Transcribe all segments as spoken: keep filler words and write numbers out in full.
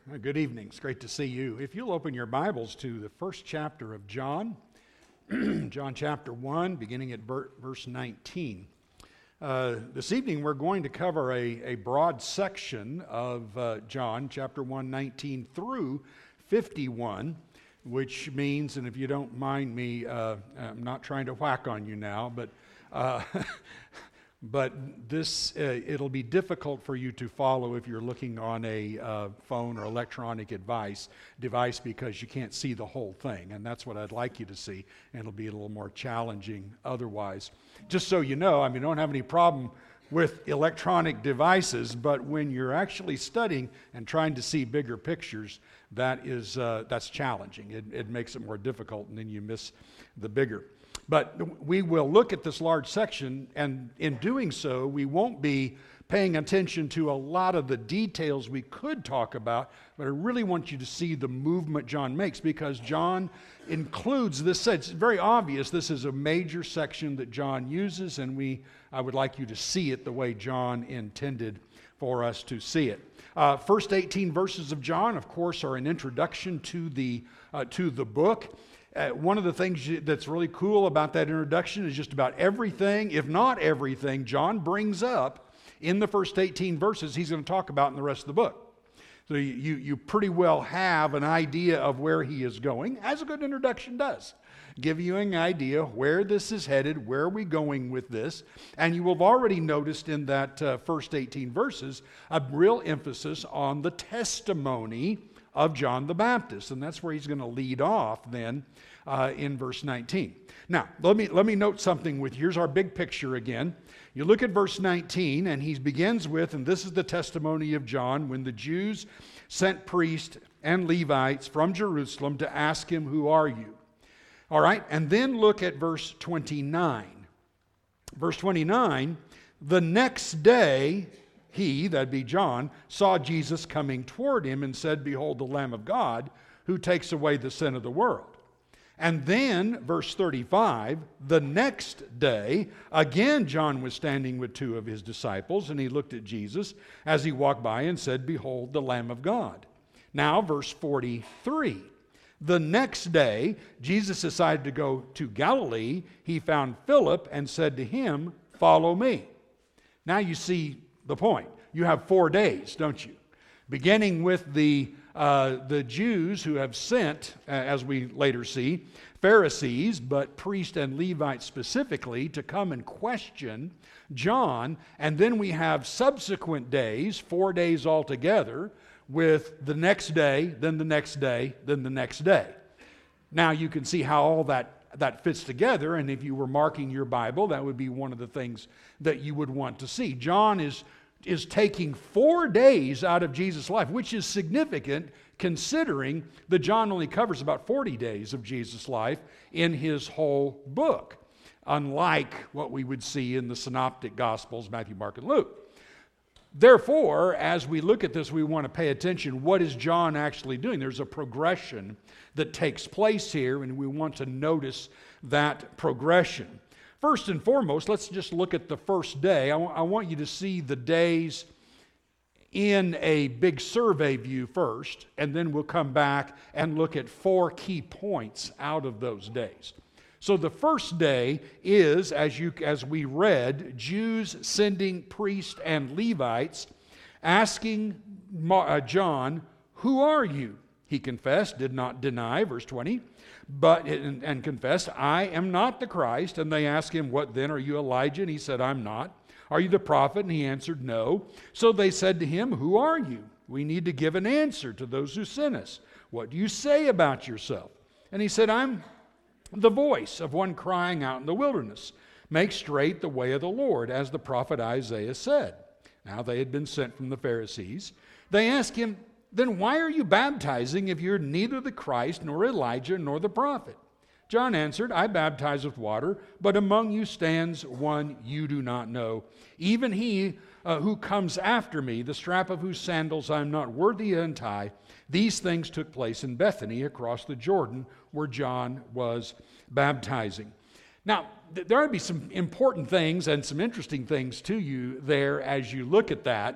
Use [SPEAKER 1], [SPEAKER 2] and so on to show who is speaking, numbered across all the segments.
[SPEAKER 1] Uh, Good evening. It's great to see you. If you'll open your Bibles to the first chapter of John, John chapter one, beginning at ver- verse nineteen. Uh, this evening we're going to cover a, a broad section of uh, John chapter one, nineteen through fifty-one, which means, and if you don't mind me, uh, I'm not trying to whack on you now, but uh, But this, uh, it'll be difficult for you to follow if you're looking on a uh, phone or electronic device, device because you can't see the whole thing. And that's what I'd like you to see. And it'll be a little more challenging otherwise. Just so you know, I mean, I don't have any problem with electronic devices, but when you're actually studying and trying to see bigger pictures, that is, uh, that's challenging. It, it makes it more difficult, and then you miss the bigger. But we will look at this large section, and in doing so, we won't be paying attention to a lot of the details we could talk about, but I really want you to see the movement John makes, because John includes this. It's very obvious this is a major section that John uses, and we I would like you to see it the way John intended for us to see it. Uh, first eighteen verses of John, of course, are an introduction to the uh, to the book. Uh, one of the things that's really cool about that introduction is just about everything, if not everything, John brings up in the first eighteen verses he's going to talk about in the rest of the book. So you, you, you pretty well have an idea of where he is going, as a good introduction does. Give you an idea where this is headed, where are we going with this. And you will have already noticed in that uh, first eighteen verses a real emphasis on the testimony of John the Baptist, and that's where he's going to lead off then uh, in verse nineteen. Now, let me let me note something with you. Here's our big picture again. You look at verse nineteen, and he begins with, and this is the testimony of John, when the Jews sent priests and Levites from Jerusalem to ask him, "Who are you?" All right, and then look at verse twenty-nine. Verse twenty-nine, the next day, he, that'd be John, saw Jesus coming toward him and said, "Behold the Lamb of God who takes away the sin of the world." And then, verse thirty-five, the next day, again John was standing with two of his disciples, and he looked at Jesus as he walked by and said, "Behold the Lamb of God." Now, verse forty-three, the next day, Jesus decided to go to Galilee. He found Philip and said to him, "Follow me." Now you see the point. You have four days, don't you? Beginning with the uh, the Jews who have sent, uh, as we later see, Pharisees, but priests and Levites specifically, to come and question John. And then we have subsequent days, four days altogether, with the next day, then the next day, then the next day. Now you can see how all that that fits together, and if you were marking your Bible, that would be one of the things that you would want to see. John is, is taking four days out of Jesus' life, which is significant considering that John only covers about forty days of Jesus' life in his whole book, unlike what we would see in the Synoptic Gospels, Matthew, Mark, and Luke. Therefore, as we look at this, we want to pay attention. What is John actually doing? There's a progression that takes place here, and we want to notice that progression. First and foremost, let's just look at the first day. I, w- I want you to see the days in a big survey view first, and then we'll come back and look at four key points out of those days. So the first day is, as you as we read, Jews sending priests and Levites asking John, "Who are you?" He confessed, did not deny, verse twenty, but and, and confessed, "I am not the Christ." And they asked him, "What then? Are you Elijah?" And he said, "I'm not." "Are you the prophet?" And he answered, "No." So they said to him, "Who are you? We need to give an answer to those who sent us. What do you say about yourself?" And he said, "I'm the voice of one crying out in the wilderness, 'Make straight the way of the Lord,' as the prophet Isaiah said." Now they had been sent from the Pharisees. They asked him, "Then why are you baptizing if you're neither the Christ, nor Elijah, nor the prophet?" John answered, "I baptize with water, but among you stands one you do not know, even he uh, who comes after me, the strap of whose sandals I am not worthy to untie." These things took place in Bethany across the Jordan, where John was baptizing. Now, th- there would be some important things and some interesting things to you there as you look at that.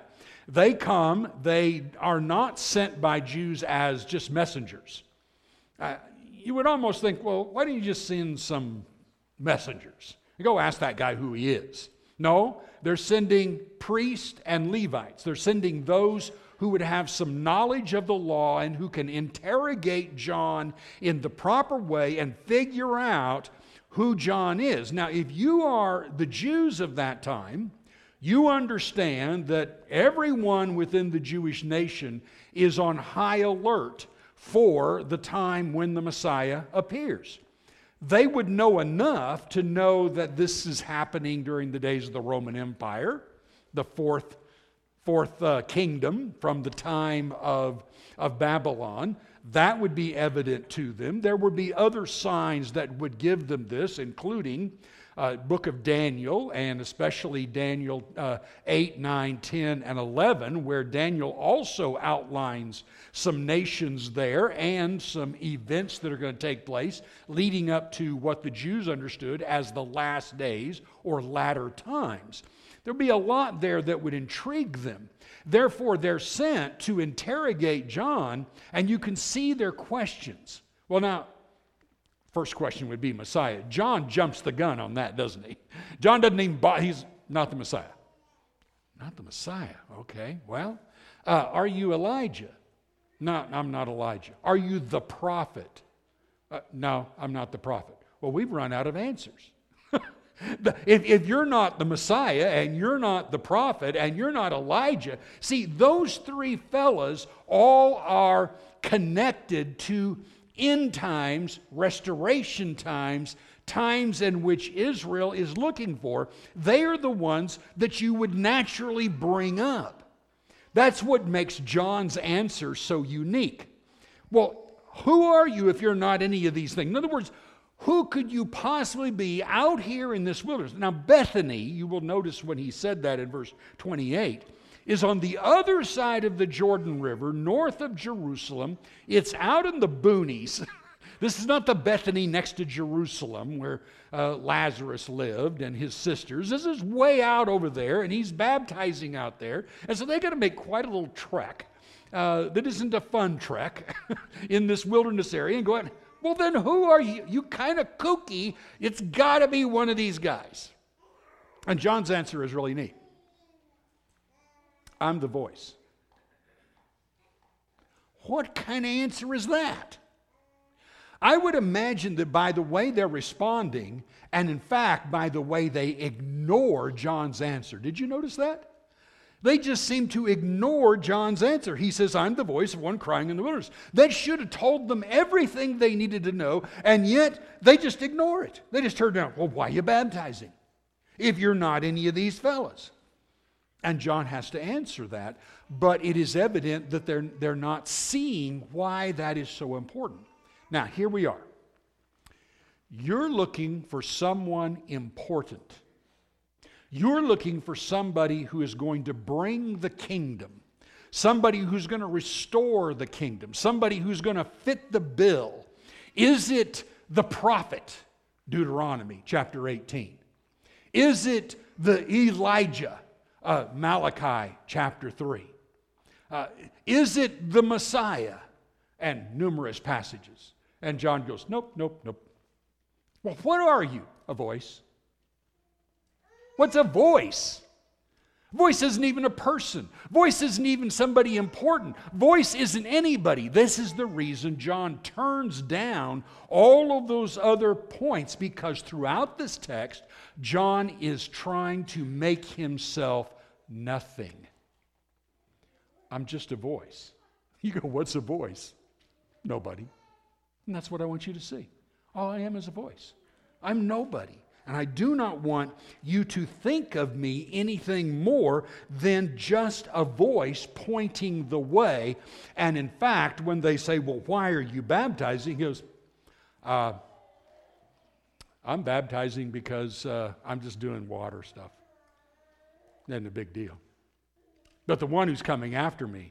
[SPEAKER 1] They come, they are not sent by Jews as just messengers. Uh, you would almost think, well, why don't you just send some messengers? You go ask that guy who he is. No, they're sending priests and Levites. They're sending those who would have some knowledge of the law and who can interrogate John in the proper way and figure out who John is. Now, if you are the Jews of that time, you understand that everyone within the Jewish nation is on high alert for the time when the Messiah appears. They would know enough to know that this is happening during the days of the Roman Empire, the fourth, fourth uh, kingdom from the time of, of Babylon. That would be evident to them. There would be other signs that would give them this, including Uh, book of Daniel, and especially Daniel uh, eight, nine, ten, and eleven, where Daniel also outlines some nations there and some events that are going to take place leading up to what the Jews understood as the last days or latter times. There'll be a lot there that would intrigue them. Therefore, they're sent to interrogate John, and you can see their questions. Well, now, first question would be Messiah. John jumps the gun on that, doesn't he? John doesn't even buy, he's not the Messiah. Not the Messiah, okay. Well, uh, are you Elijah? No, I'm not Elijah. Are you the prophet? Uh, no, I'm not the prophet. Well, we've run out of answers. if, if you're not the Messiah and you're not the prophet and you're not Elijah, see, those three fellas all are connected to end times, restoration times, times in which Israel is looking for. They are the ones that you would naturally bring up. That's what makes John's answer so unique. Well, who are you if you're not any of these things? In other words, who could you possibly be out here in this wilderness? Now, Bethany, you will notice when he said that in verse twenty-eight, is on the other side of the Jordan River, north of Jerusalem. It's out in the boonies. This is not the Bethany next to Jerusalem where uh, Lazarus lived and his sisters. This is way out over there, and he's baptizing out there. And so they got to make quite a little trek. Uh, that isn't a fun trek in this wilderness area. And go out, well, then who are you? You kind of kooky. It's got to be one of these guys. And John's answer is really neat. I'm the voice. What kind of answer is that? I would imagine that by the way they're responding, and in fact, by the way they ignore John's answer. Did you notice that? They just seem to ignore John's answer. He says, I'm the voice of one crying in the wilderness. That should have told them everything they needed to know, and yet they just ignore it. They just turn down, well, why are you baptizing if you're not any of these fellas? And John has to answer that, but it is evident that they're, they're not seeing why that is so important. Now, here we are. You're looking for someone important. You're looking for somebody who is going to bring the kingdom, somebody who's going to restore the kingdom, somebody who's going to fit the bill. Is it the prophet, Deuteronomy chapter eighteen? Is it the Elijah, Uh, Malachi chapter three? Uh, is it the Messiah? And numerous passages. And John goes, nope, nope, nope. Well, what are you? A voice. What's a voice? Voice isn't even a person. Voice isn't even somebody important. Voice isn't anybody. This is the reason John turns down all of those other points, because throughout this text, John is trying to make himself nothing. I'm just a voice. You go, what's a voice? Nobody. And that's what I want you to see. All I am is a voice. I'm nobody. And I do not want you to think of me anything more than just a voice pointing the way. And in fact, when they say, well, why are you baptizing? He goes, uh, I'm baptizing because uh, I'm just doing water stuff. Isn't a big deal. But the one who's coming after me,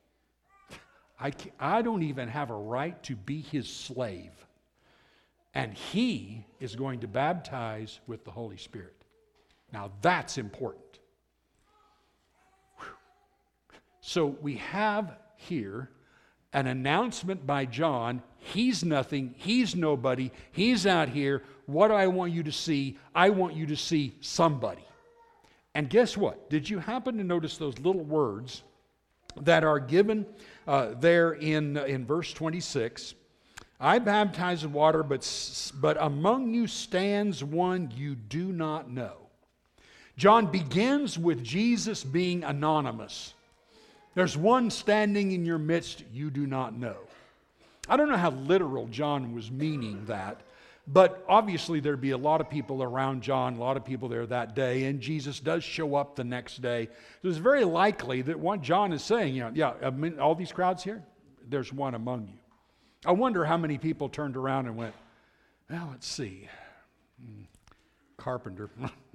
[SPEAKER 1] I, I don't even have a right to be his slave. And he is going to baptize with the Holy Spirit. Now that's important. Whew. So we have here an announcement by John. He's nothing. He's nobody. He's out here. What do I want you to see? I want you to see somebody. And guess what? Did you happen to notice those little words that are given uh, there in, in verse twenty-six? I baptize with water, but, but among you stands one you do not know. John begins with Jesus being anonymous. There's one standing in your midst you do not know. I don't know how literal John was meaning that, but obviously there'd be a lot of people around John, a lot of people there that day, and Jesus does show up the next day. So it's very likely that what John is saying, you know, yeah, I mean, all these crowds here, there's one among you. I wonder how many people turned around and went, well, let's see. Carpenter.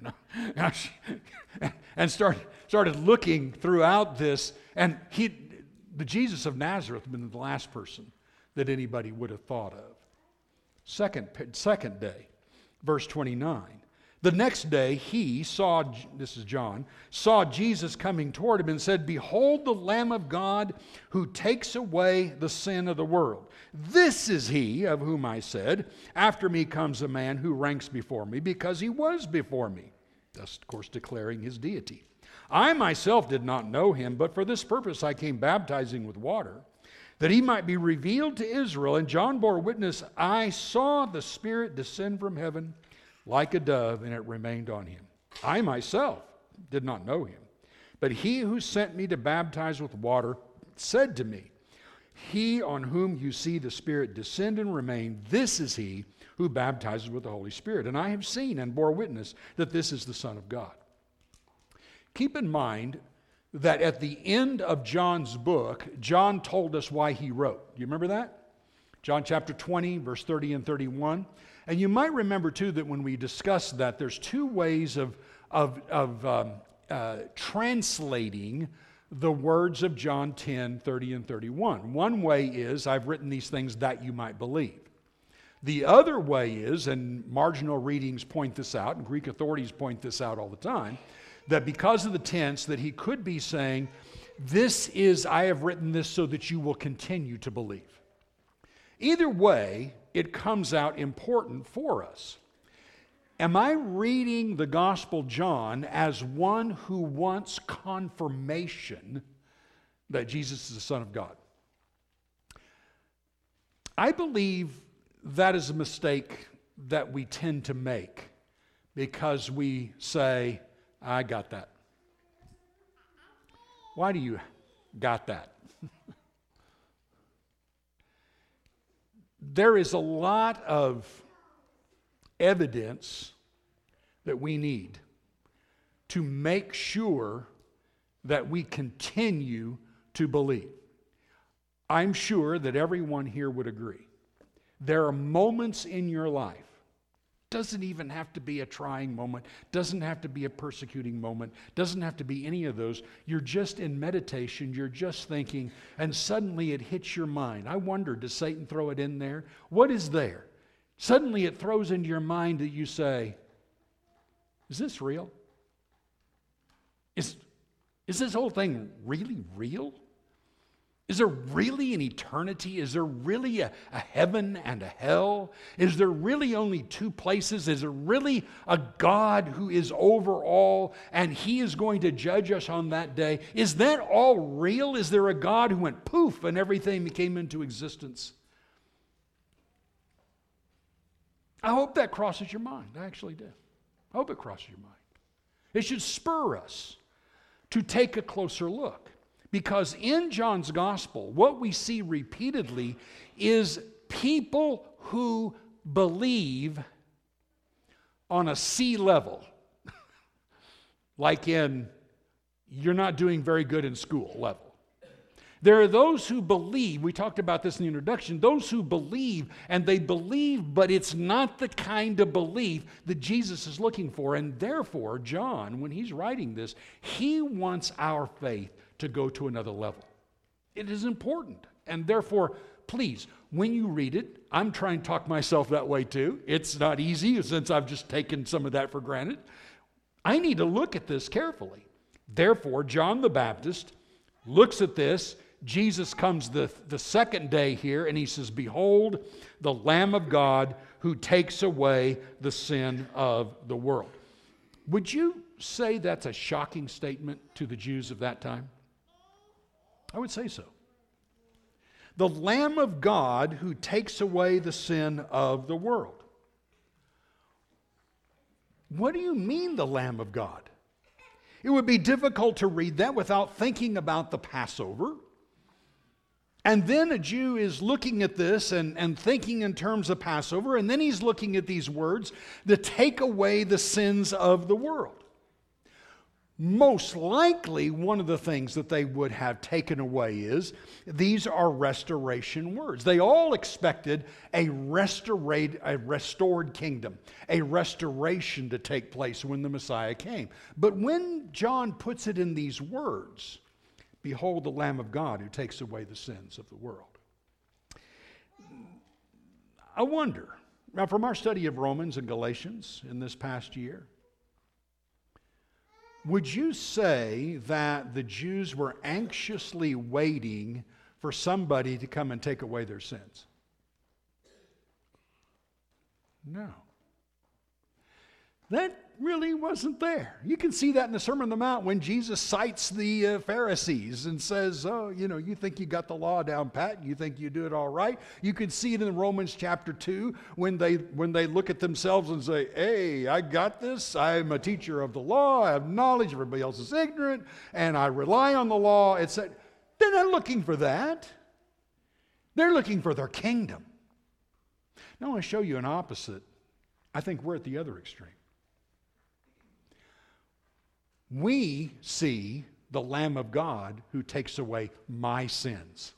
[SPEAKER 1] and started, started looking throughout this. And he, the Jesus of Nazareth had been the last person that anybody would have thought of. Second, second day, verse twenty-nine. The next day he saw, this is John, saw Jesus coming toward him and said, behold the Lamb of God who takes away the sin of the world. This is he of whom I said, after me comes a man who ranks before me because he was before me. Thus, of course, declaring his deity. I myself did not know him, but for this purpose I came baptizing with water, that he might be revealed to Israel. And John bore witness, I saw the Spirit descend from heaven like a dove, and it remained on him. I myself did not know him, but he who sent me to baptize with water said to me, he on whom you see the Spirit descend and remain, this is he who baptizes with the Holy Spirit. And I have seen and bore witness that this is the Son of God. Keep in mind that at the end of John's book, John told us why he wrote. Do you remember that? John chapter twenty, verse thirty and thirty-one. And you might remember, too, that when we discussed that, there's two ways of, of, of um, uh, translating the words of John ten, thirty and thirty-one. One way is, I've written these things that you might believe. The other way is, and marginal readings point this out, and Greek authorities point this out all the time, that because of the tense, that he could be saying, this is, I have written this so that you will continue to believe. Either way, it comes out important for us. Am I reading the Gospel John as one who wants confirmation that Jesus is the Son of God? I believe that is a mistake that we tend to make because we say, I got that. Why do you got that? There is a lot of evidence that we need to make sure that we continue to believe. I'm sure that everyone here would agree. There are moments in your life, doesn't even have to be a trying moment, doesn't have to be a persecuting moment, doesn't have to be any of those. You're just in meditation, you're just thinking, and suddenly it hits your mind. I wonder, does Satan throw it in there? What is there? Suddenly it throws into your mind that you say, is this real? Is, is this whole thing really real? Is there really an eternity? Is there really a, a heaven and a hell? Is there really only two places? Is there really a God who is over all and he is going to judge us on that day? Is that all real? Is there a God who went poof and everything came into existence? I hope that crosses your mind. I actually do. I hope it crosses your mind. It should spur us to take a closer look. Because in John's gospel, what we see repeatedly is people who believe on a C level. Like in, you're not doing very good in school level. There are those who believe, we talked about this in the introduction, those who believe, and they believe, but it's not the kind of belief that Jesus is looking for. And therefore, John, when he's writing this, he wants our faith to go to another level. It is important. And therefore, please, when you read it, I'm trying to talk myself that way too. It's not easy since I've just taken some of that for granted. I need to look at this carefully. Therefore, John the Baptist looks at this. Jesus comes the, the second day here, and he says, "Behold, the Lamb of God who takes away the sin of the world." Would you say that's a shocking statement to the Jews of that time? I would say so. The Lamb of God who takes away the sin of the world. What do you mean, the Lamb of God? It would be difficult to read that without thinking about the Passover. And then a Jew is looking at this and, and thinking in terms of Passover, and then he's looking at these words, to take away the sins of the world. Most likely, one of the things that they would have taken away is, these are restoration words. They all expected a, restorate, a restored kingdom, a restoration to take place when the Messiah came. But when John puts it in these words, "Behold the Lamb of God who takes away the sins of the world," I wonder, now from our study of Romans and Galatians in this past year, would you say that the Jews were anxiously waiting for somebody to come and take away their sins? No. That really wasn't there. You can see that in the Sermon on the Mount when Jesus cites the uh, Pharisees and says, "Oh, you know, you think you got the law down pat, you think you do it all right." You can see it in Romans chapter two when they when they look at themselves and say, "Hey, I got this. I'm a teacher of the law. I have knowledge. Everybody else is ignorant, and I rely on the law." It's that they're not looking for that. They're looking for their kingdom. Now I want to show you an opposite. I think we're at the other extreme. We see the Lamb of God who takes away my sins.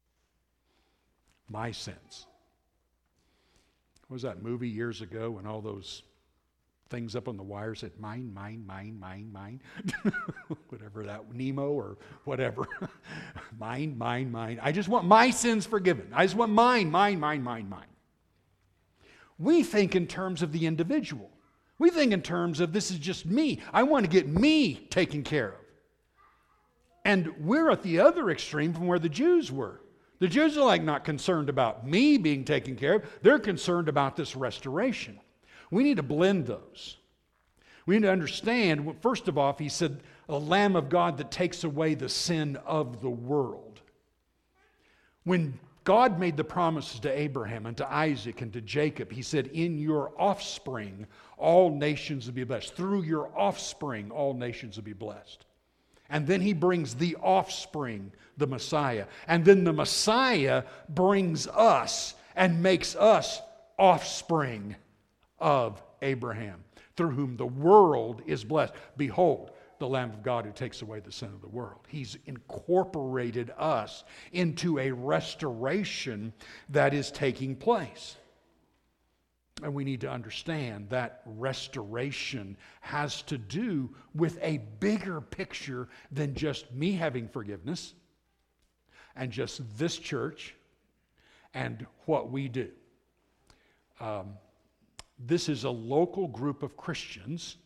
[SPEAKER 1] My sins. What was that movie years ago when all those things up on the wire said, "Mine, mine, mine, mine, mine." Whatever that, Nemo or whatever. Mine, mine, mine. I just want my sins forgiven. I just want mine, mine, mine, mine, mine. We think in terms of the individual. We think in terms of, this is just me. I want to get me taken care of. And we're at the other extreme from where the Jews were. The Jews are like not concerned about me being taken care of. They're concerned about this restoration. We need to blend those. We need to understand, first of all, he said, "a Lamb of God that takes away the sin of the world." When God made the promises to Abraham and to Isaac and to Jacob, he said, "In your offspring, all nations will be blessed. Through your offspring, all nations will be blessed." And then he brings the offspring, the Messiah. And then the Messiah brings us and makes us offspring of Abraham, through whom the world is blessed. Behold, the Lamb of God who takes away the sin of the world. He's incorporated us into a restoration that is taking place. And we need to understand that restoration has to do with a bigger picture than just me having forgiveness and just this church and what we do. Um, this is a local group of Christians,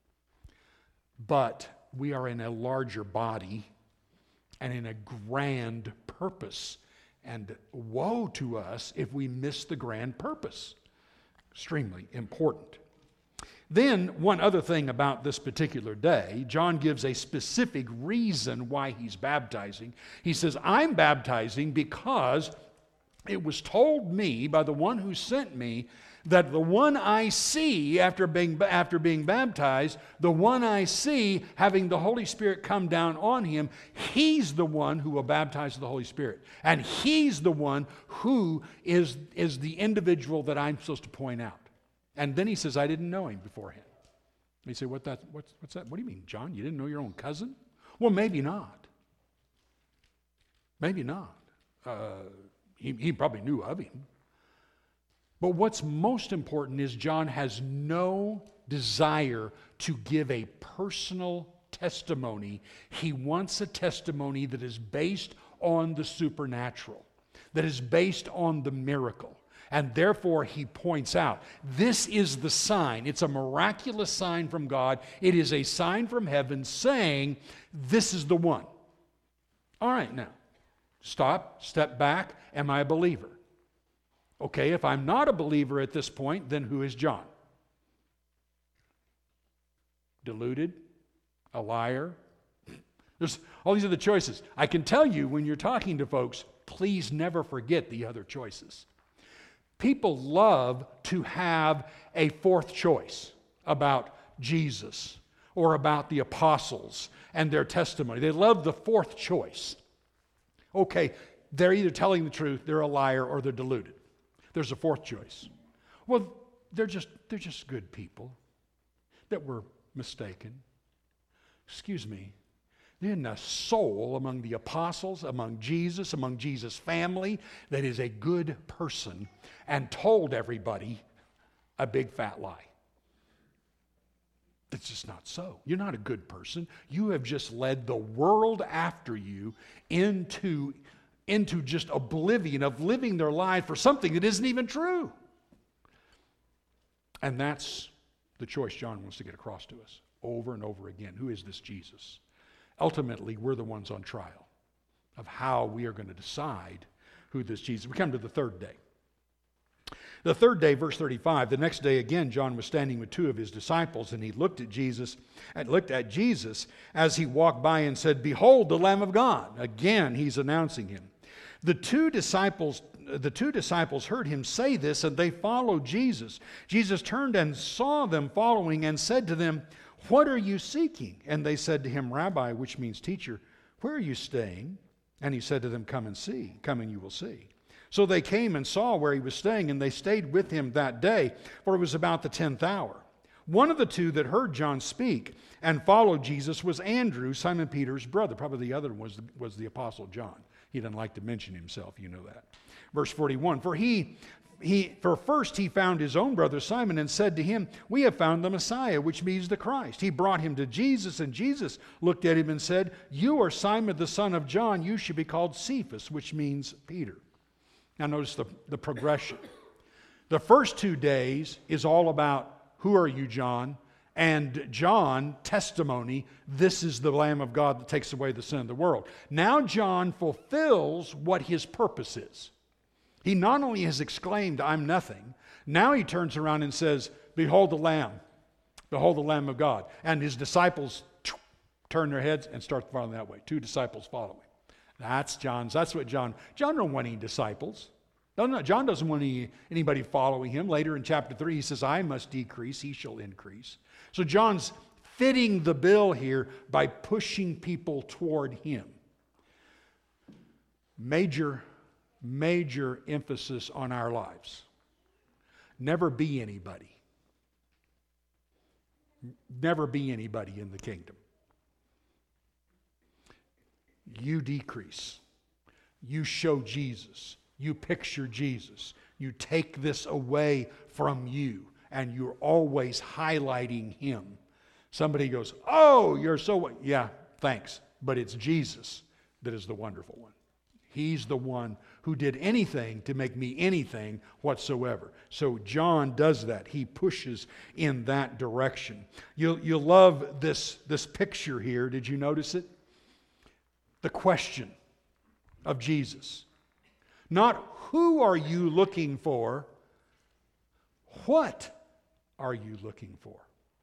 [SPEAKER 1] but we are in a larger body and in a grand purpose. And woe to us if we miss the grand purpose. Extremely important. Then, one other thing about this particular day, John gives a specific reason why he's baptizing. He says, "I'm baptizing because it was told me by the one who sent me that the one I see after being, after being baptized, the one I see having the Holy Spirit come down on him, he's the one who will baptize with the Holy Spirit. And he's the one who is, is the individual that I'm supposed to point out." And then he says, "I didn't know him beforehand." You say, what that, what's, what's that? What do you mean, John? You didn't know your own cousin? Well, maybe not. Maybe not. Uh, he, he probably knew of him. But what's most important is John has no desire to give a personal testimony. He wants a testimony that is based on the supernatural, that is based on the miracle. And therefore, he points out, this is the sign. It's a miraculous sign from God. It is a sign from heaven saying, this is the one. All right, now, stop, step back. Am I a believer? Okay, if I'm not a believer at this point, then who is John? Deluded? A liar? There's all these other choices. I can tell you when you're talking to folks, please never forget the other choices. People love to have a fourth choice about Jesus or about the apostles and their testimony. They love the fourth choice. Okay, they're either telling the truth, they're a liar, or they're deluded. There's a fourth choice. Well, they're just they're just good people that were mistaken. Excuse me. There isn't a soul among the apostles, among Jesus, among Jesus' family that is a good person and told everybody a big fat lie. It's just not so. You're not a good person. You have just led the world after you into, into just oblivion of living their life for something that isn't even true. And that's the choice John wants to get across to us over and over again. Who is this Jesus? Ultimately, we're the ones on trial of how we are going to decide who this Jesus. We come to the third day. The third day, verse thirty-five, the next day again, John was standing with two of his disciples, and he looked at Jesus and looked at Jesus as he walked by and said, "Behold, the Lamb of God." Again, he's announcing him. The two disciples, the two disciples heard him say this, and they followed Jesus. Jesus turned and saw them following and said to them, "What are you seeking?" And they said to him, "Rabbi," which means teacher, "where are you staying?" And he said to them, "Come and see. Come and you will see." So they came and saw where he was staying, and they stayed with him that day, for it was about the tenth hour. One of the two that heard John speak and followed Jesus was Andrew, Simon Peter's brother. Probably the other one was the, was the Apostle John. He didn't like to mention himself, you know that. Verse forty-one, for he... He, for first he found his own brother Simon and said to him, "We have found the Messiah," which means the Christ. He brought him to Jesus, and Jesus looked at him and said, "You are Simon the son of John. You should be called Cephas," which means Peter. Now notice the, the progression. The first two days is all about, who are you, John? And John, testimony, this is the Lamb of God that takes away the sin of the world. Now John fulfills what his purpose is. He not only has exclaimed, "I'm nothing," now he turns around and says, "Behold the Lamb, behold the Lamb of God." And his disciples turn their heads and start following that way. Two disciples following. That's John's, that's what John, John don't want any disciples. No, no, John doesn't want any, anybody following him. Later in chapter three, he says, "I must decrease, he shall increase." So John's fitting the bill here by pushing people toward him. Major Major emphasis on our lives. Never be anybody. Never be anybody in the kingdom. You decrease. You show Jesus. You picture Jesus. You take this away from you, and you're always highlighting him. Somebody goes, "Oh, you're so..." Yeah, thanks. But it's Jesus that is the wonderful one. He's the one who did anything to make me anything whatsoever. So John does that. He pushes in that direction. You'll, you'll love this, this picture here. Did you notice it? The question of Jesus. Not who are you looking for? What are you looking for?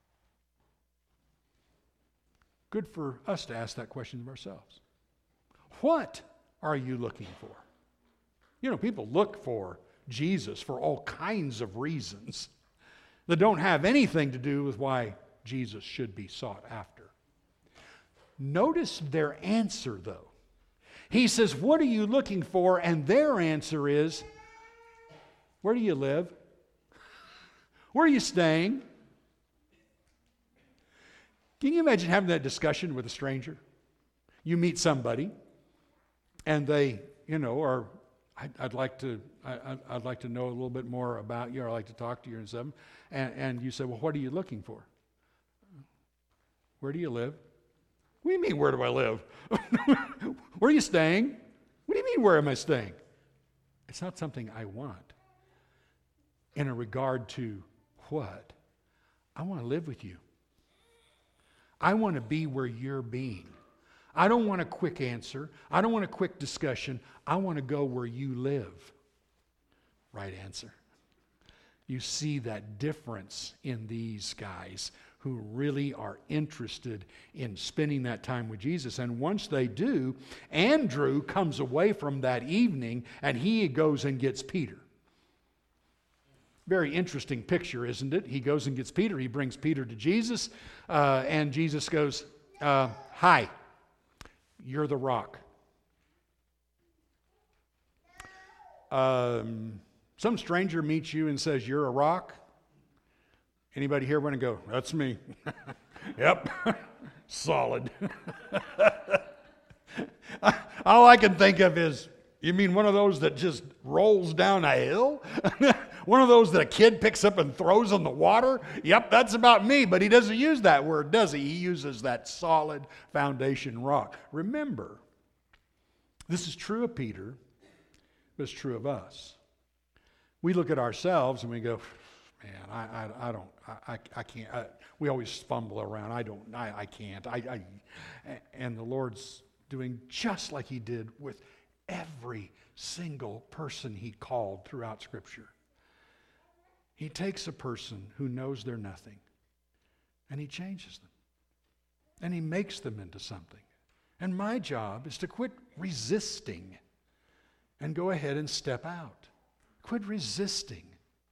[SPEAKER 1] Good for us to ask that question of ourselves. What are you looking for? You know, people look for Jesus for all kinds of reasons that don't have anything to do with why Jesus should be sought after. Notice their answer, though. He says, "What are you looking for?" And their answer is, "Where do you live? Where are you staying?" Can you imagine having that discussion with a stranger? You meet somebody, and they, you know, are, I'd, I'd like to, I, I'd like to know a little bit more about you, or I'd like to talk to you and something. And, and you say, "Well, what are you looking for? Where do you live?" "What do you mean, where do I live?" "Where are you staying?" "What do you mean, where am I staying?" It's not something I want. In a regard to what? I want to live with you. I want to be where you're being. I don't want a quick answer. I don't want a quick discussion. I want to go where you live. Right answer. You see that difference in these guys who really are interested in spending that time with Jesus. And once they do, Andrew comes away from that evening and he goes and gets Peter. Very interesting picture, isn't it? He goes and gets Peter. He brings Peter to Jesus. Uh, and Jesus goes, uh, hi, you're the rock. Um, some stranger meets you and says, you're a rock. Anybody here want to go, that's me. Yep, solid. All I can think of is, you mean one of those that just rolls down a hill? One of those that a kid picks up and throws in the water? Yep, that's about me. But he doesn't use that word, does he? He uses that solid foundation rock. Remember, this is true of Peter, but it's true of us. We look at ourselves and we go, man, I, I, I don't, I, I can't. I, we always fumble around. I don't, I, I can't. I, I, and the Lord's doing just like he did with every single person he called throughout Scripture. He takes a person who knows they're nothing and he changes them and he makes them into something. And my job is to quit resisting and go ahead and step out. Quit resisting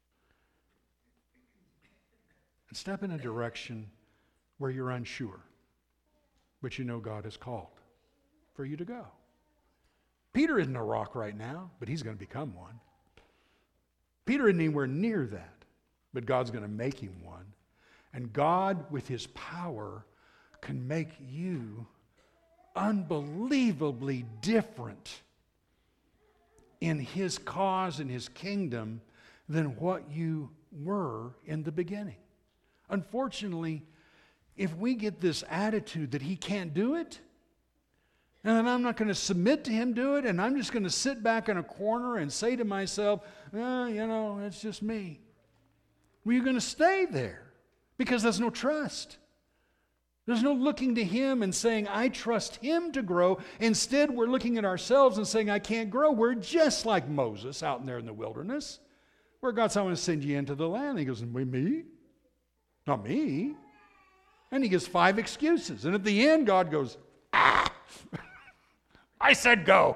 [SPEAKER 1] and step in a direction where you're unsure, but you know God has called for you to go. Peter isn't a rock right now, but he's going to become one. Peter isn't anywhere near that, but God's going to make him one. And God, with his power, can make you unbelievably different in his cause and his kingdom than what you were in the beginning. Unfortunately, if we get this attitude that he can't do it, and then I'm not going to submit to him do it, and I'm just going to sit back in a corner and say to myself, eh, you know, it's just me. Well, you're going to stay there because there's no trust. There's no looking to him and saying, I trust him to grow. Instead, we're looking at ourselves and saying, I can't grow. We're just like Moses out there in the wilderness, where God said, I want to send you into the land. And he goes, me? Not me. And he gives five excuses. And at the end, God goes, ah! I said go.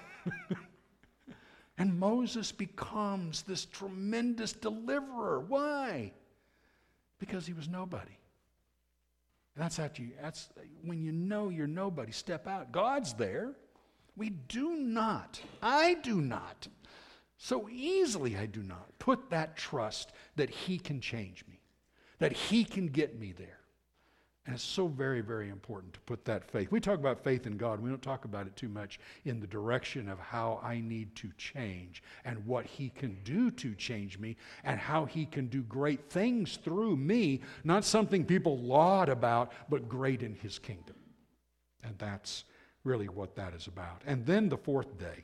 [SPEAKER 1] And Moses becomes this tremendous deliverer. Why? Because he was nobody. And that's after you, that's when you know you're nobody, step out. God's there. We do not, I do not, so easily I do not put that trust that he can change me, that he can get me there. And it's so very, very important to put that faith. We talk about faith in God. We don't talk about it too much in the direction of how I need to change and what he can do to change me and how he can do great things through me, not something people laud about, but great in his kingdom. And that's really what that is about. And then the fourth day,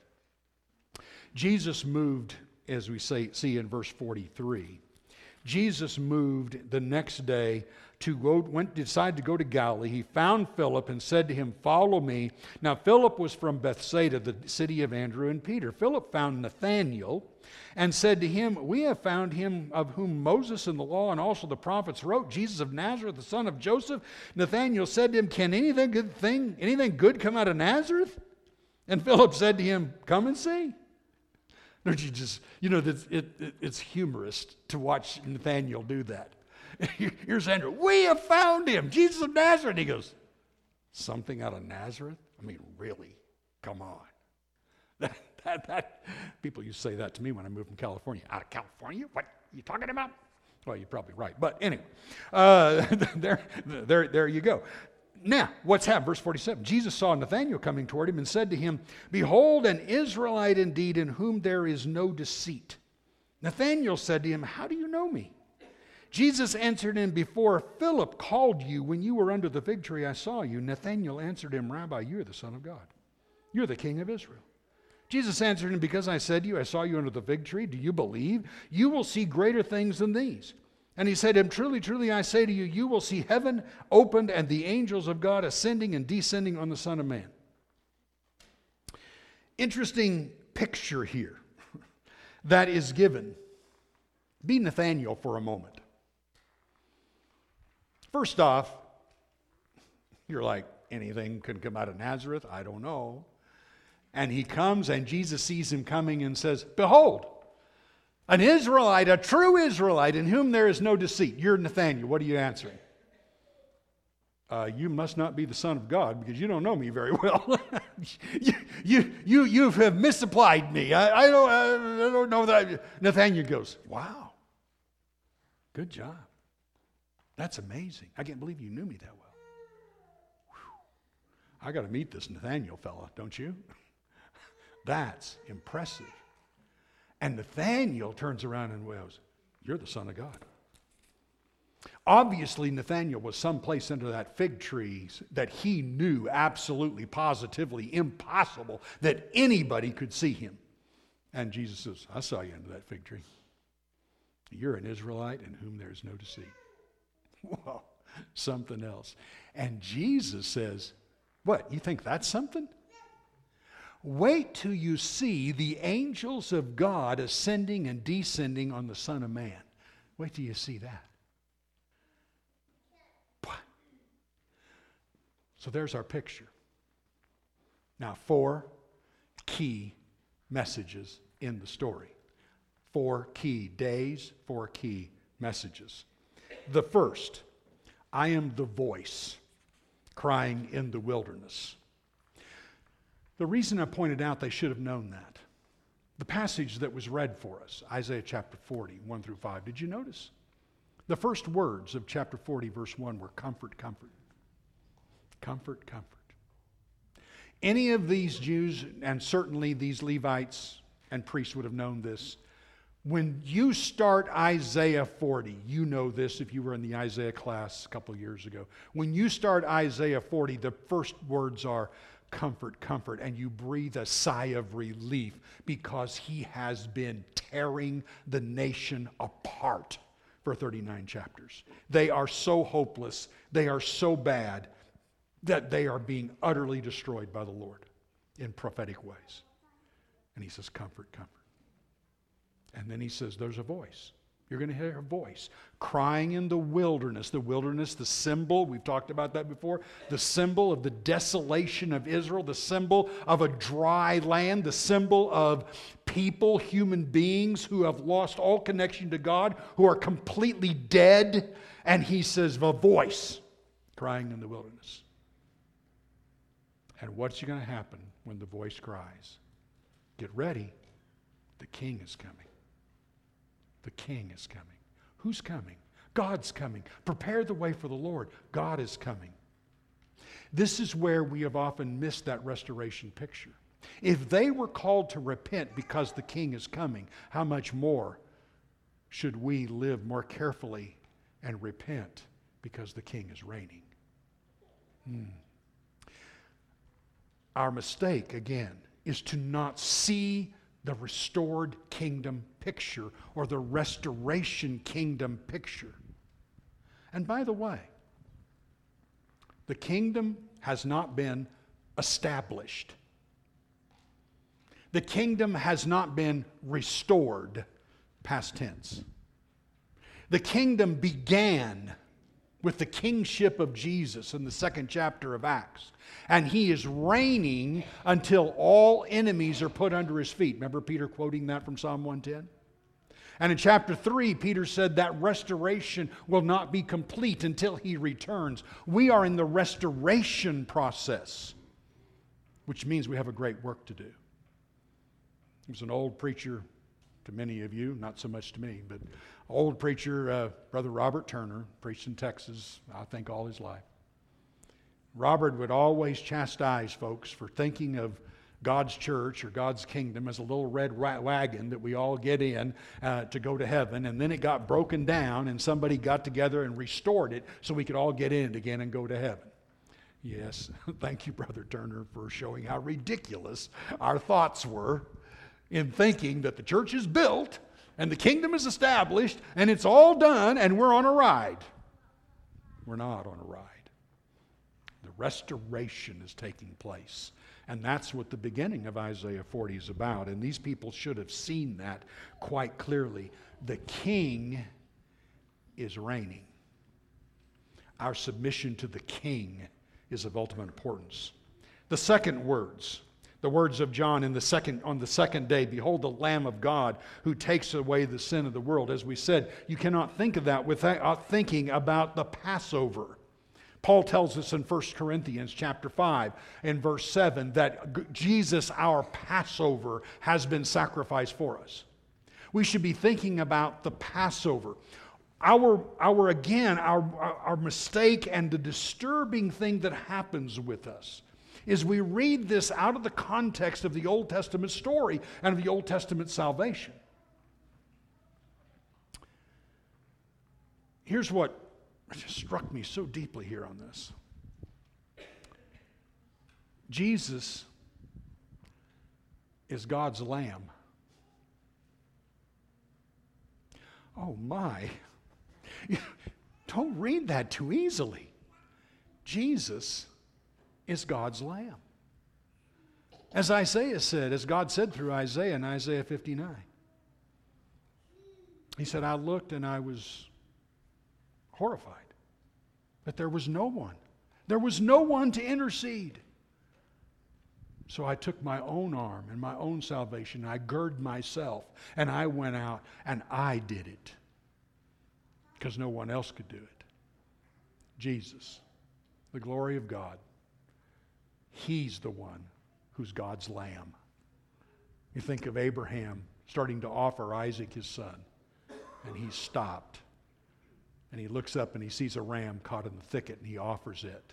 [SPEAKER 1] Jesus moved, as we say, see in verse forty-three, Jesus moved the next day to go, went, decided to go to Galilee. He found Philip and said to him, follow me. Now, Philip was from Bethsaida, the city of Andrew and Peter. Philip found Nathanael and said to him, we have found him of whom Moses and the law and also the prophets wrote, Jesus of Nazareth, the son of Joseph. Nathanael said to him, can anything good thing, anything good come out of Nazareth? And Philip said to him, come and see. Don't you just, you know, it, it, it's humorous to watch Nathanael do that. Here's Andrew. We have found him, Jesus of Nazareth. He goes, something out of Nazareth? I mean, really? Come on. That, that, that. People used to say that to me when I moved from California. Out of California? What are you talking about? Well, you're probably right. But anyway, uh, there, there, there you go. Now, what's happened? Verse forty-seven. Jesus saw Nathanael coming toward him and said to him, behold, an Israelite indeed in whom there is no deceit. Nathanael said to him, how do you know me? Jesus answered him, before Philip called you, when you were under the fig tree, I saw you. Nathanael answered him, Rabbi, you are the Son of God. You're the King of Israel. Jesus answered him, because I said to you, I saw you under the fig tree. Do you believe? You will see greater things than these. And he said to him, truly, truly, I say to you, you will see heaven opened and the angels of God ascending and descending on the Son of Man. Interesting picture here that is given. Be Nathaniel for a moment. First off, you're like, anything can come out of Nazareth? I don't know. And he comes and Jesus sees him coming and says, behold, an Israelite, a true Israelite in whom there is no deceit. You're Nathaniel. What are you answering? Uh, you must not be the Son of God because you don't know me very well. you, you, you, you have misapplied me. I, I, don't, I don't know that. I... Nathaniel goes, wow, good job. That's amazing. I can't believe you knew me that well. Whew. I got to meet this Nathaniel fella, don't you? That's impressive. And Nathaniel turns around and goes, you're the Son of God. Obviously, Nathaniel was someplace under that fig tree that he knew absolutely, positively impossible that anybody could see him. And Jesus says, I saw you under that fig tree. You're an Israelite in whom there is no deceit. Whoa, something else. And Jesus says, what, you think that's something? Wait till you see the angels of God ascending and descending on the Son of Man. Wait till you see that. So there's our picture. Now, four key messages in the story. Four key days, four key messages. The first, I am the voice crying in the wilderness. The reason I pointed out they should have known that, the passage that was read for us, Isaiah chapter forty, one through five, did you notice? The first words of chapter forty, verse one were comfort, comfort. Comfort, comfort. Any of these Jews, and certainly these Levites and priests would have known this, when you start Isaiah forty, you know this if you were in the Isaiah class a couple years ago. When you start Isaiah forty, the first words are comfort, comfort, and you breathe a sigh of relief because he has been tearing the nation apart for thirty-nine chapters. They are so hopeless, they are so bad that they are being utterly destroyed by the Lord in prophetic ways. And he says, comfort, comfort. And then he says, there's a voice. You're going to hear a voice crying in the wilderness. The wilderness, the symbol, we've talked about that before, the symbol of the desolation of Israel, the symbol of a dry land, the symbol of people, human beings who have lost all connection to God, who are completely dead. And he says, the voice crying in the wilderness. And what's going to happen when the voice cries? Get ready. The king is coming. The king is coming. Who's coming? God's coming. Prepare the way for the Lord. God is coming. This is where we have often missed that restoration picture. If they were called to repent because the king is coming, how much more should we live more carefully and repent because the king is reigning? Hmm. Our mistake, again, is to not see the restored kingdom picture or the restoration kingdom picture. And by the way, the kingdom has not been established. The kingdom has not been restored, past tense. The kingdom began with the kingship of Jesus in the second chapter of Acts. And he is reigning until all enemies are put under his feet. Remember Peter quoting that from Psalm one ten? And in chapter three, Peter said that restoration will not be complete until he returns. We are in the restoration process, which means we have a great work to do. There was an old preacher, to many of you, not so much to me, but old preacher, uh, Brother Robert Turner, preached in Texas, I think all his life. Robert would always chastise folks for thinking of God's church or God's kingdom as a little red wagon that we all get in uh, to go to heaven, and then it got broken down and somebody got together and restored it so we could all get in it again and go to heaven. Yes, thank you, Brother Turner, for showing how ridiculous our thoughts were in thinking that the church is built and the kingdom is established, and it's all done, and we're on a ride. We're not on a ride. The restoration is taking place. And that's what the beginning of Isaiah forty is about. And these people should have seen that quite clearly. The king is reigning. Our submission to the king is of ultimate importance. The second words, the words of John in the second, on the second day, behold the Lamb of God who takes away the sin of the world. As we said, you cannot think of that without thinking about the Passover. Paul tells us in First Corinthians chapter five and verse seven that Jesus, our Passover, has been sacrificed for us. We should be thinking about the Passover. Our, our again, our, our mistake and the disturbing thing that happens with us is we read this out of the context of the Old Testament story and of the Old Testament salvation. Here's what just struck me so deeply here on this. Jesus is God's Lamb. Oh my. Don't read that too easily. Jesus is God's Lamb. As Isaiah said, as God said through Isaiah in Isaiah fifty-nine. He said, I looked and I was horrified that there was no one. There was no one to intercede. So I took my own arm and my own salvation. I girded myself and I went out and I did it. Because no one else could do it. Jesus, the glory of God. He's the one who's God's Lamb. You think of Abraham starting to offer Isaac his son. And he stopped. And he looks up and he sees a ram caught in the thicket and he offers it.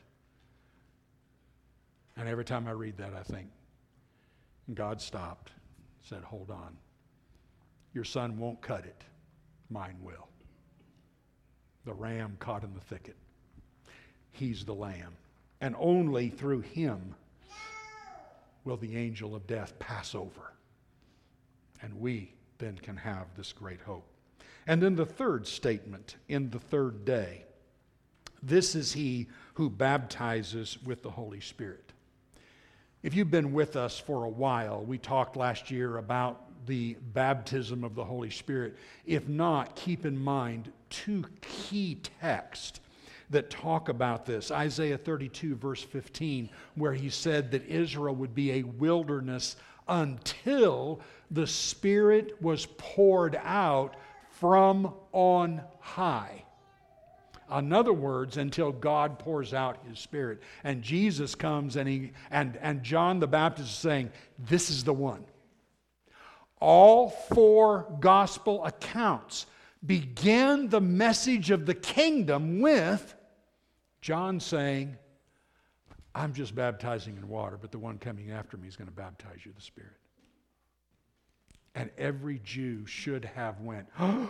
[SPEAKER 1] And every time I read that I think, God stopped, said, hold on. Your son won't cut it. Mine will. The ram caught in the thicket. He's the Lamb. And only through him will the angel of death pass over. And we then can have this great hope. And then the third statement in the third day. This is he who baptizes with the Holy Spirit. If you've been with us for a while, we talked last year about the baptism of the Holy Spirit. If not, keep in mind two key texts that talk about this. Isaiah thirty-two, verse fifteen, where he said that Israel would be a wilderness until the Spirit was poured out from on high. In other words, until God pours out his Spirit. And Jesus comes and he and, and John the Baptist is saying, this is the one. All four gospel accounts begin the message of the kingdom with John saying, I'm just baptizing in water, but the one coming after me is going to baptize you with the Spirit. And every Jew should have went, oh,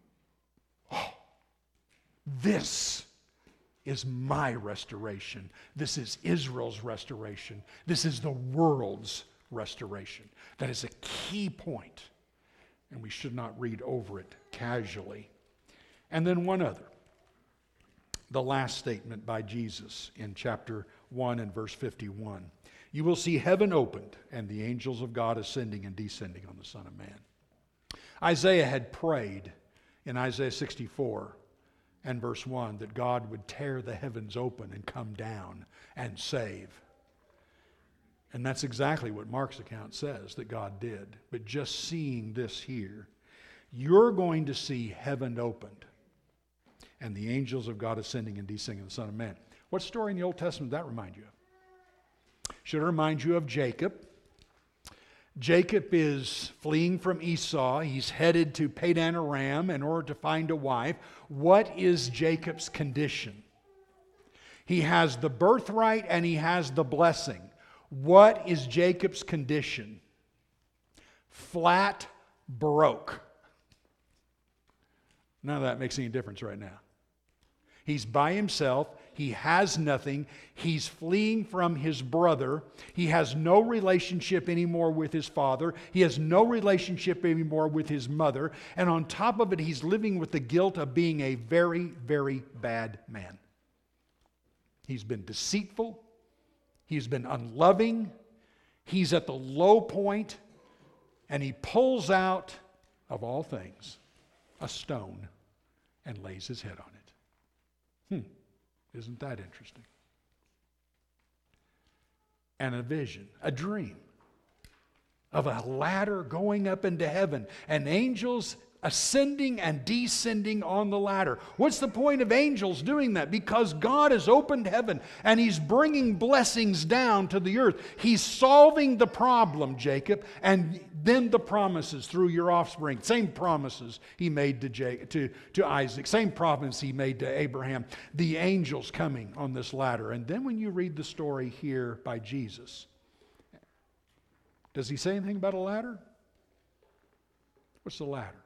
[SPEAKER 1] this is my restoration. This is Israel's restoration. This is the world's restoration. That is a key point, and we should not read over it casually. And then one other. The last statement by Jesus in chapter one and verse fifty-one. You will see heaven opened and the angels of God ascending and descending on the Son of Man. Isaiah had prayed in Isaiah sixty-four and verse one that God would tear the heavens open and come down and save. And that's exactly what Mark's account says that God did. But just seeing this here, you're going to see heaven opened and the angels of God ascending and descending on the Son of Man. What story in the Old Testament does that remind you of? Should it remind you of Jacob? Jacob is fleeing from Esau. He's headed to Padan Aram in order to find a wife. What is Jacob's condition? He has the birthright and he has the blessing. What is Jacob's condition? Flat broke. None of that makes any difference right now. He's by himself. He has nothing. He's fleeing from his brother. He has no relationship anymore with his father. He has no relationship anymore with his mother. And on top of it, he's living with the guilt of being a very, very bad man. He's been deceitful. He's been unloving. He's at the low point. And he pulls out, of all things, a stone and lays his head on it. Hmm, isn't that interesting? And a vision, a dream of a ladder going up into heaven and angels ascending and descending on the ladder. What's the point of angels doing that? Because God has opened heaven and He's bringing blessings down to the earth. He's solving the problem, Jacob, and then the promises through your offspring. Same promises He made to, Jacob, to, to Isaac. Same promise He made to Abraham. The angels coming on this ladder. And then when you read the story here by Jesus, does He say anything about a ladder? What's the ladder?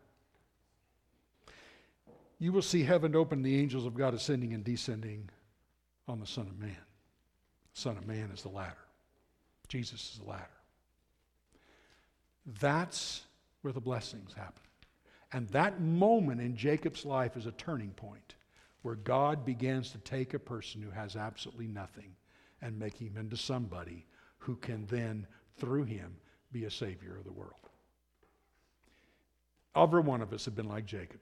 [SPEAKER 1] You will see heaven open, the angels of God ascending and descending on the Son of Man. The Son of Man is the ladder. Jesus is the ladder. That's where the blessings happen. And that moment in Jacob's life is a turning point where God begins to take a person who has absolutely nothing and make him into somebody who can then, through him, be a Savior of the world. Every one of us have been like Jacob.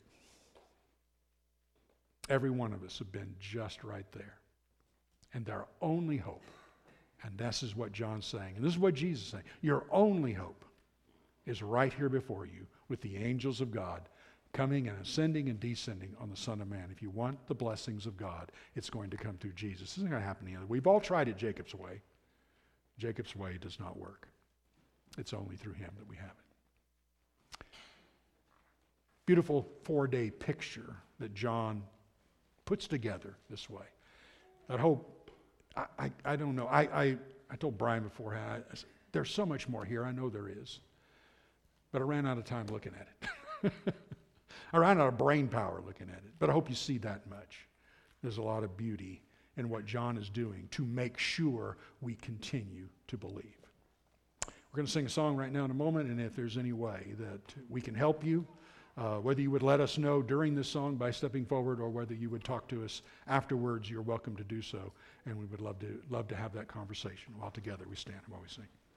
[SPEAKER 1] Every one of us have been just right there. And our only hope, and this is what John's saying, and this is what Jesus is saying, your only hope is right here before you with the angels of God coming and ascending and descending on the Son of Man. If you want the blessings of God, it's going to come through Jesus. This isn't going to happen the other way. We've all tried it Jacob's way. Jacob's way does not work. It's only through him that we have it. Beautiful four-day picture that John puts together this way. I hope, I, I, I don't know, I, I, I told Brian before, I, I said, there's so much more here, I know there is. But I ran out of time looking at it. I ran out of brain power looking at it. But I hope you see that much. There's a lot of beauty in what John is doing to make sure we continue to believe. We're going to sing a song right now in a moment, and if there's any way that we can help you, Uh, whether you would let us know during this song by stepping forward or whether you would talk to us afterwards, you're welcome to do so. And we would love to love to have that converswhile together we stand while we sing.